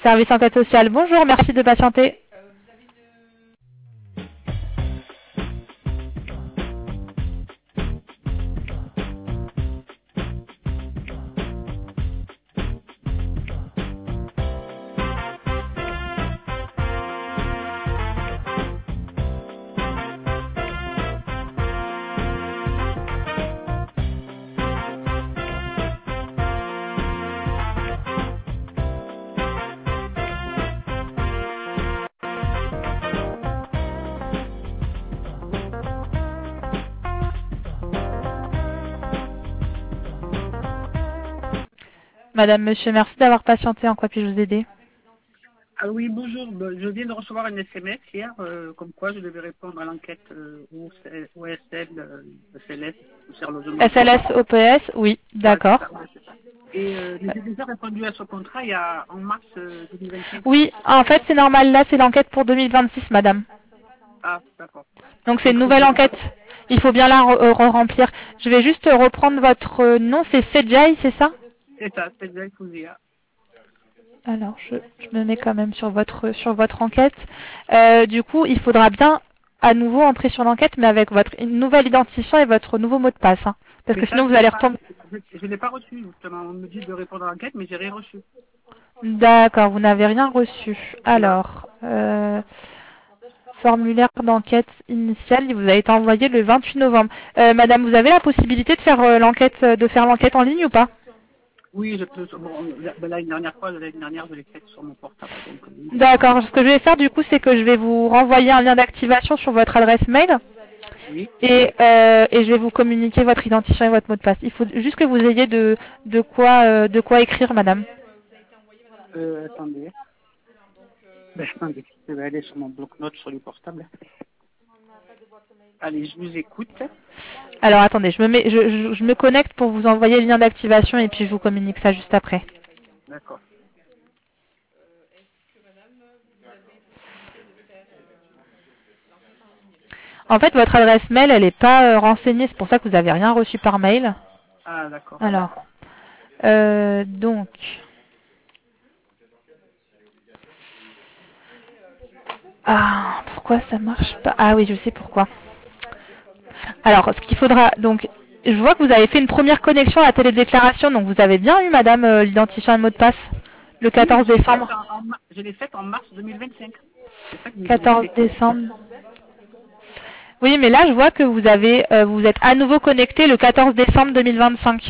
Service enquête sociale, bonjour, merci de patienter. Madame, monsieur, merci d'avoir patienté. En quoi puis-je vous aider? Ah oui, bonjour. Je viens de recevoir un SMS hier, comme quoi je devais répondre à l'enquête OSL, SLS, sur le logement. SLS, OPS, oui, Voilà, c'est d'accord. ça, ouais, c'est ça. Et j'ai déjà répondu à ce contrat en mars 2025. Oui, en fait, c'est normal. Là, c'est l'enquête pour 2026, madame. Ah, d'accord. Donc, c'est une Donc, nouvelle enquête. Il faut bien la remplir. Je vais juste reprendre votre nom. C'est Sedjai, c'est ça? c'est ça, c'est bien Fouzia. Alors, je me mets quand même sur votre enquête. Du coup, il faudra bien à nouveau entrer sur l'enquête, mais avec votre nouvelle identifiant et votre nouveau mot de passe. Hein, parce Mais que ça, sinon, vous allez retomber. je l'ai pas reçu, justement. On me dit de répondre à l'enquête, mais j'ai rien reçu. D'accord, vous n'avez rien reçu. Là. Alors, formulaire d'enquête initiale, il vous a été envoyé le 28 novembre. Madame, vous avez la possibilité de faire l'enquête en ligne ou pas? Oui, je peux. Bon, l'année dernière, je l'ai faite sur mon portable. Donc, D'accord. Ce que je vais faire du coup, c'est que je vais vous renvoyer un lien d'activation sur votre adresse mail oui. et je vais vous communiquer votre identifiant et votre mot de passe. Il faut juste que vous ayez de quoi écrire, madame. Attendez. Attendez. Je vais aller sur mon bloc-notes sur le portable. Allez, je vous écoute. Alors attendez, je me connecte pour vous envoyer le lien d'activation et puis je vous communique ça juste après. D'accord. En fait, votre adresse mail, elle n'est pas renseignée, c'est pour ça que vous n'avez rien reçu par mail. Ah, d'accord. Alors, donc, pourquoi ça marche pas? Ah oui, je sais pourquoi. Alors, ce qu'il faudra, donc, je vois que vous avez fait une première connexion à la télédéclaration, donc vous avez bien eu, madame, l'identifiant et le mot de passe, le Oui, mais 14 décembre. je l'ai faite en mars 2025. C'est ça que je vous 14 explique. décembre. Oui, mais là, je vois que vous êtes à nouveau connecté le 14 décembre 2025.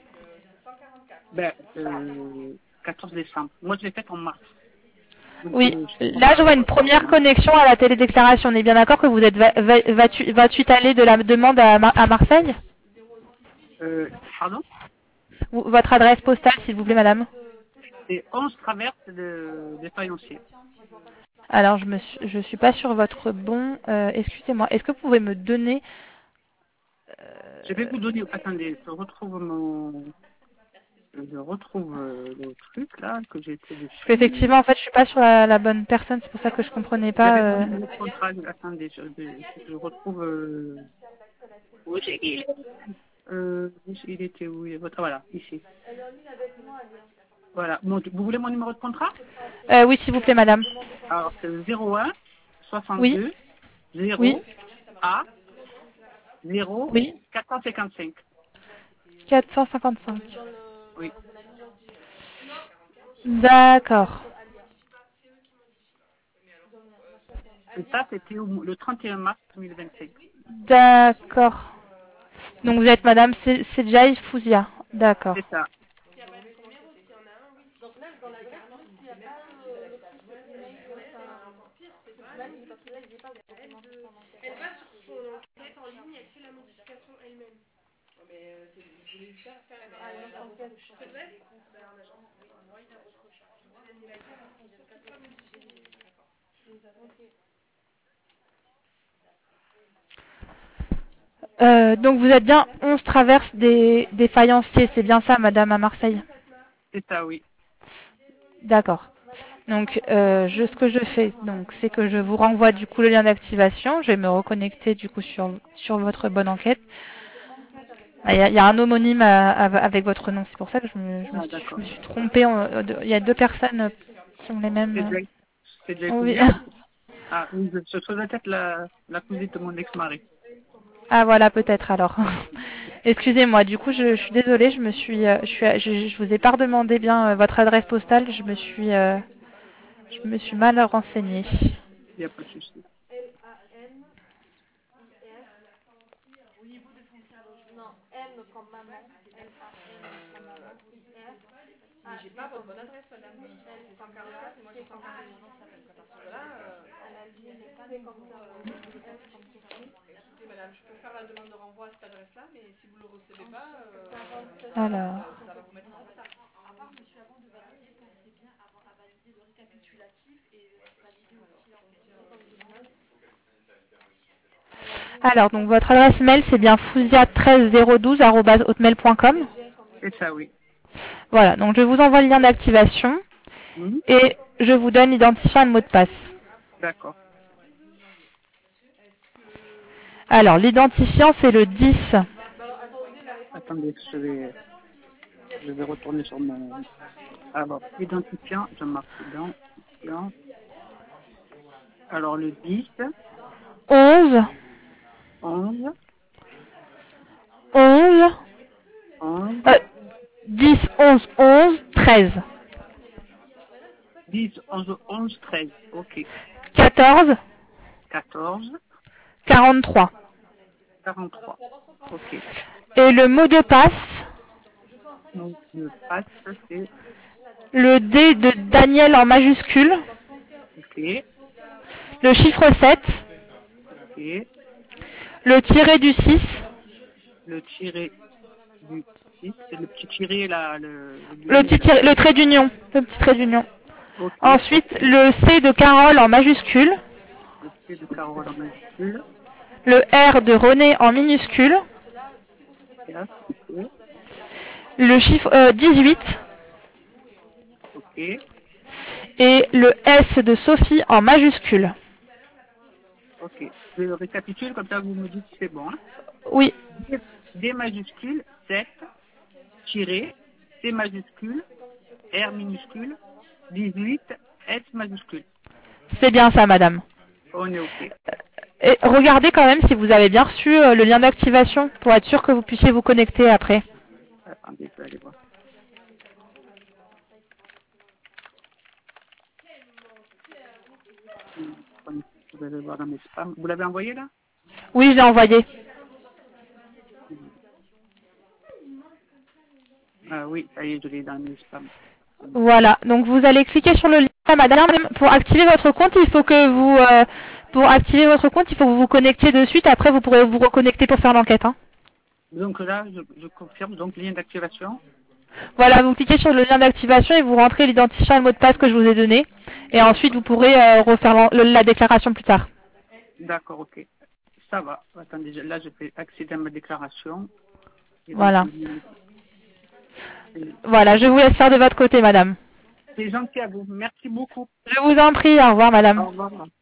14 décembre. Moi, je l'ai faite en mars. Donc, Oui, on là, je vois une première connexion à la télédéclaration. On est bien d'accord que vous êtes 28 allée de la demande à Marseille? pardon? Votre adresse postale, s'il vous plaît, madame. C'est 11 traverses des faïenciers. Alors, je suis pas sur votre bon. Excusez-moi. Est-ce que vous pouvez me donner... Je vais vous donner. Attendez, je retrouve le truc là que j'ai fait Parce dessus. qu'effectivement, en fait, je suis pas sur la bonne personne. C'est pour ça que je comprenais Il y avait mon pas. numéro de contrat. Attendez, je retrouve. Où il était où? Voilà, ici. Voilà. Vous voulez mon numéro de contrat? Oui, s'il vous plaît, madame. Alors, c'est 01 Oui, 62 oui, 0 A 0 oui. 455. 455. Oui. D'accord. Et ça, c'était le 31 mars 2025. D'accord. Donc, vous êtes madame Sedjaï Fouzia. D'accord. C'est ça. Elle va sur son enquête en ligne, elle fait la modification elle-même. Mais je voulais lui faire la enquête. C'est vrai? Donc, vous êtes bien 11 traverses des faïenciers. C'est bien ça, madame, à Marseille? C'est ça, oui. D'accord. Donc, ce que je fais, donc, c'est que je vous renvoie du coup le lien d'activation. Je vais me reconnecter du coup sur votre bonne enquête. Il y a un homonyme avec votre nom. C'est pour ça que je me Ah, d'accord. suis trompée. Il y a deux personnes Qui ont les mêmes... C'est déjà Oui. étudiant. Ah, oui, ce serait peut-être la cousine de mon ex-mari. Ah voilà, peut-être alors. Excusez-moi, du coup, je suis désolée, je vous ai pas redemandé bien votre adresse postale, je me suis mal renseignée. Il n'y a pas de souci. Au niveau des fonciers à logement. Non, M comme maman. L-A-M comme maman. I-R. Mais j'ai pas votre bonne adresse, madame. C'est 144 et moi j'ai 141. Parce que là, c'est comme ça. Écoutez, madame, je peux faire la demande de renvoi à cette adresse-là, mais si vous ne le recevez pas, Alors, ça va vous mettre en retard. À part, monsieur, avant de valider, pensez bien à valider le récapitulatif et valider aussi alors, donc votre adresse mail, c'est bien fousia13012@hotmail.com. C'est ça, oui. Voilà, donc je vous envoie le lien d'activation Mhm. et je vous donne l'identifiant et le mot de passe. D'accord. Alors, l'identifiant, c'est le 10. Attendez, je vais retourner sur mon... Alors, identifiant, je marque identifiant. Alors, le 10, 11, 11, 11, 11, 10, 11, 11, 13, 10, 11, 11, 13. OK. 14, 14, 43. 43. OK. Et le mot de passe, Donc, le passe, c'est le D de Daniel en majuscule, OK. le chiffre 7, OK. le tiret du 6, Le tiré du 6, c'est le petit tiré là, le le guillemot petit là. tiret, le trait d'union, le petit trait d'union. OK. Ensuite, le C de Carole en majuscule, Le C de Carole en majuscule. le R de René en minuscule, 4, OK. le chiffre 18 OK. et le S de Sophie en majuscule. OK. Je récapitule, comme ça vous me dites si c'est bon. Hein. Oui, D majuscule, 7, tiré, C majuscule, R minuscule, 18, S majuscule. c'est bien ça, madame. On est OK. Et regardez quand même si vous avez bien reçu le lien d'activation pour être sûr que vous puissiez vous connecter après. Attendez, je vais aller voir. Vous allez voir dans mes spams. Vous l'avez envoyé là? Oui, je l'ai envoyé. Ah oui, ça y est, je l'ai dans mes spams. Voilà, donc vous allez cliquer sur le lien, madame. Pour activer votre compte, pour activer votre compte, il faut que vous vous connectiez de suite. Après, vous pourrez vous reconnecter pour faire l'enquête. Hein. Donc là, je confirme, donc lien d'activation. Voilà, vous cliquez sur le lien d'activation et vous rentrez l'identifiant et le mot de passe que je vous ai donné. Et ensuite, vous pourrez refaire la déclaration plus tard. D'accord, OK. Ça va. Attendez, là, je fais accéder à ma déclaration. Et donc, Voilà. Voilà, je vous laisse faire de votre côté, madame. c'est gentil à vous. Merci beaucoup. Je vous en prie, au revoir, madame. Au revoir.